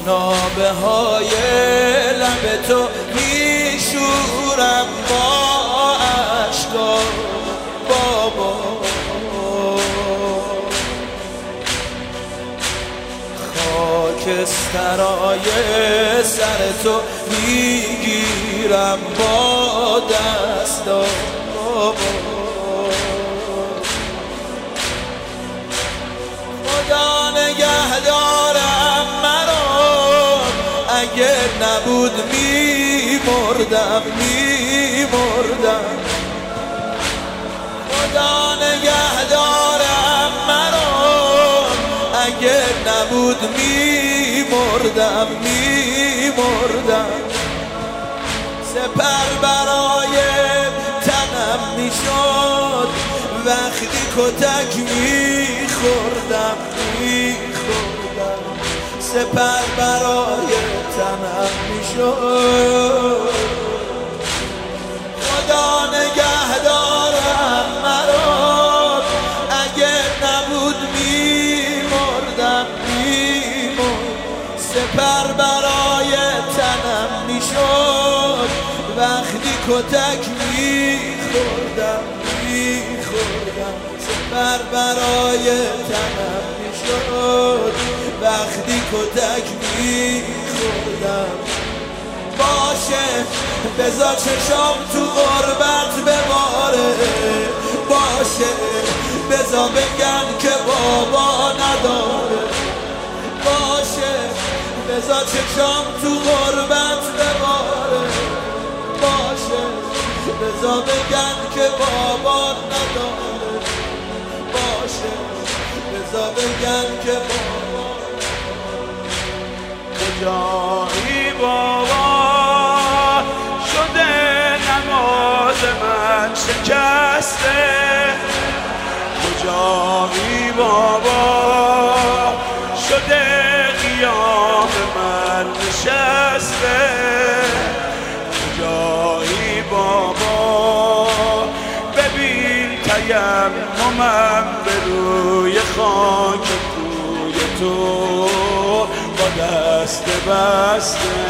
نابه های لب تو میشورم با عشقا بابا، خاکسترای سر تو میگیرم با دستا بابا. خدا نگهدارم مرا، اگه نبود میمردم میمردم. خدا نگهدارم مرا، اگه نبود میمردم میمردم. سپر برای تنم میشد وقتی کتک میخوردم میخوردم. سپر برای تنم میشد. خدا نگهدارم مرا، اگه نبود میمردم میمردم. سپر برای تنم میشد وقتی کتک میخوردم میخوردم. سپر برای تنم میشد وقتی کتک میخوردم. باشه بذار چشام تو غربت بباره، باشه بذار بگن که بابا نداره. باشه بذار چشام تو غربت بباره، باشه بذار بگن که بابا نداره. باشه بذار بگن که بابا کجایی بابا شده نماز من شکسته. کجایی بابا شده قیام من نشسته. کجایی بابا ببین تیممم به روی خاک کوی تو با دست بسته.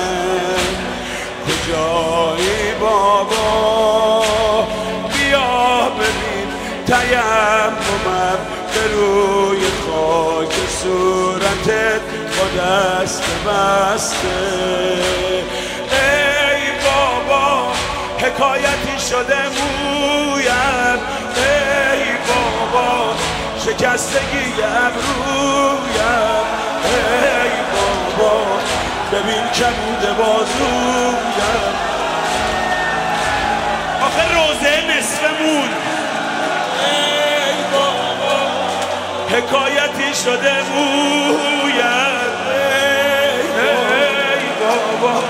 کجایی بابا بیا ببین تیممم به روی خاک صورتت با دست بسته. ای بابا حکایتی شده مویم، ای بابا شکستگی ابرویم. ای بابا ببین کبود بازویم. آخه روزه نصفمون. ای بابا حکایتی شده مویم، ای بابا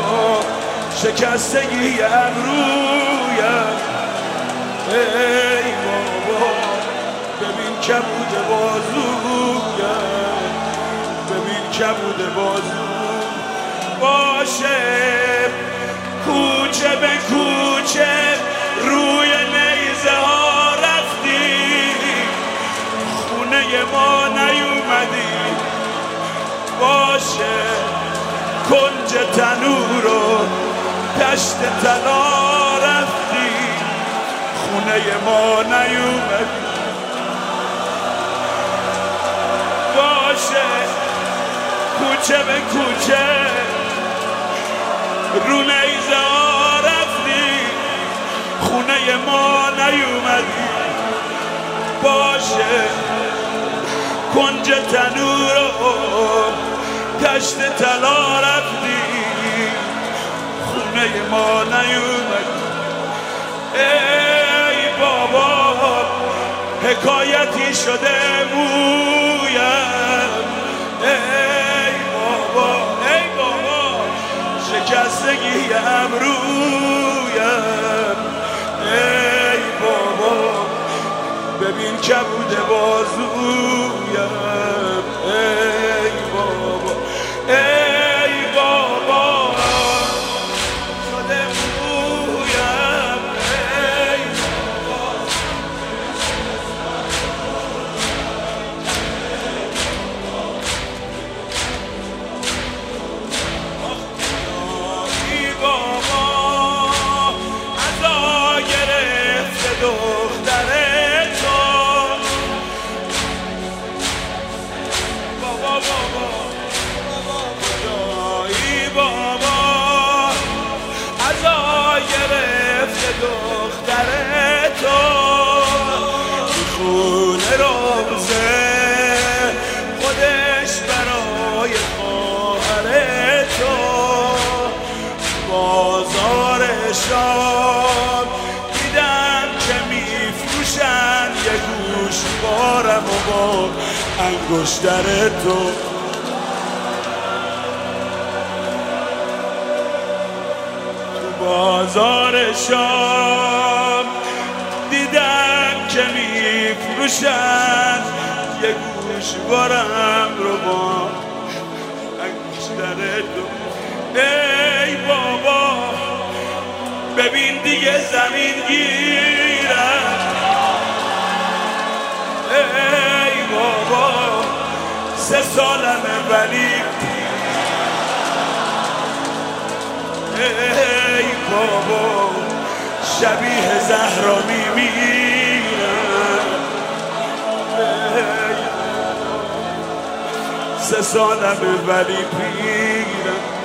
شکستگی ابرویم. ای بابا ببین کبود بازویم، ببین کبود بازویم. باشه کوچه به کوچه روی نیزه ها رفتی، خونه ما نیومدی. باشه کنج تنور و دشت طلا رفتی، خونه ما نیومدی. باشه کوچه به کوچه رو نیزه ها رفتی، خونه ما نیومدی. باشه کنج تنور و دشت طلا رفتی، خونه ما نیومدی. ای بابا حکایتی شده مویم، ای بابا ای بابا شکستگی ابرویم. ای بابا ببین کبود بازویم. ای بابا ای بابا شده مویم. ای بابا بازار شام دیدم که میفروشن یه گوشوارم و با انگشتر تو. تو بازار شام دیدم که میفروشن یه گوشوارم رو با انگشتر تو. ای بابا ببین دیگه زمین گیرم. ای بابا 3 سالمه ولی ای بابا شبیه زهرا میمیرم. 3 سالمه ولی پیرم.